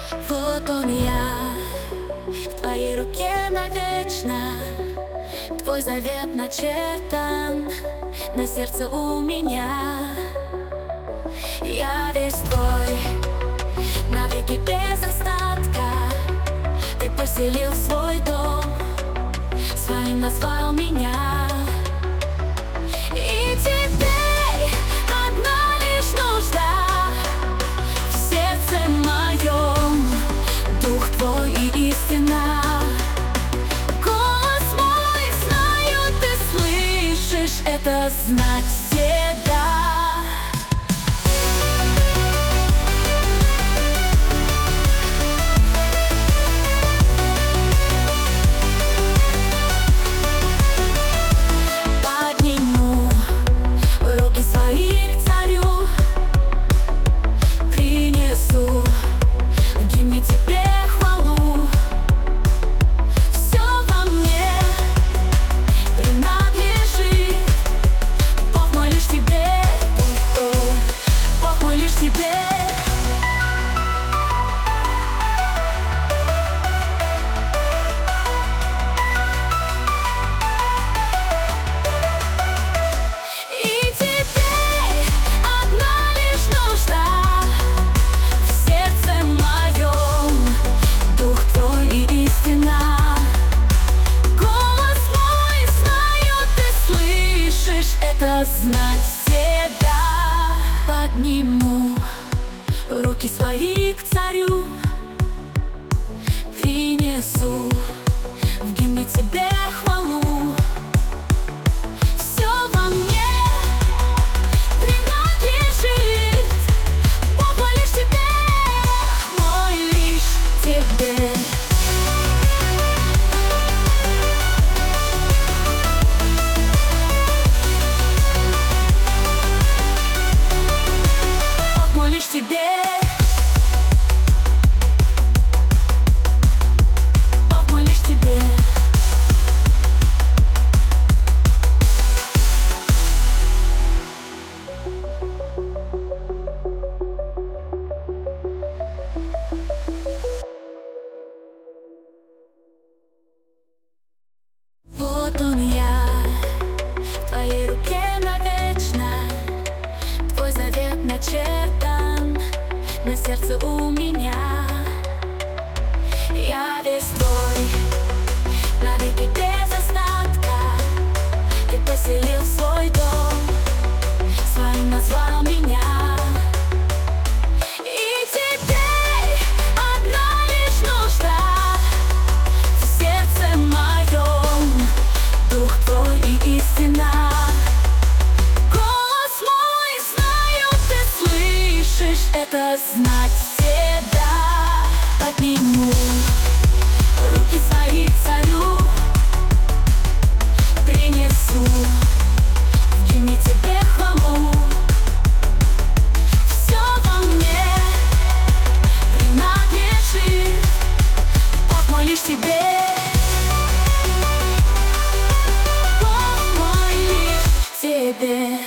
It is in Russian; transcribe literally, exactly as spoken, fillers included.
Вот он я, в твоей руке навечно. Твой завет начертан на сердце у меня. Я весь твой, навеки без остатка. Ты поселил свой дом, своим назвал меня. И теперь одна лишь нужда в сердце моем, дух твой и истина. Голос мой, знаю, ты слышишь, это знать всегда. Знать всегда. Подниму руки свои к царю, принесу в гимне тебе хвалу. Все во мне принадлежит, Бог мой лишь тебе, мой лишь тебе. Тебе. Бог мой лишь тебе. Вот он я, в твоей руке навечно. Твой завет начертан на сердце у меня. Я весь твой, навеки без остатка. Ты поселил свой дом, своим назвал меня. И теперь одна лишь нужда в сердце моем, дух твой и истина. Это знать всегда. Подниму руки свои к царю, принесу в гимне тебе хвалу. Все во мне принадлежит, Бог мой лишь тебе. Бог мой лишь тебе.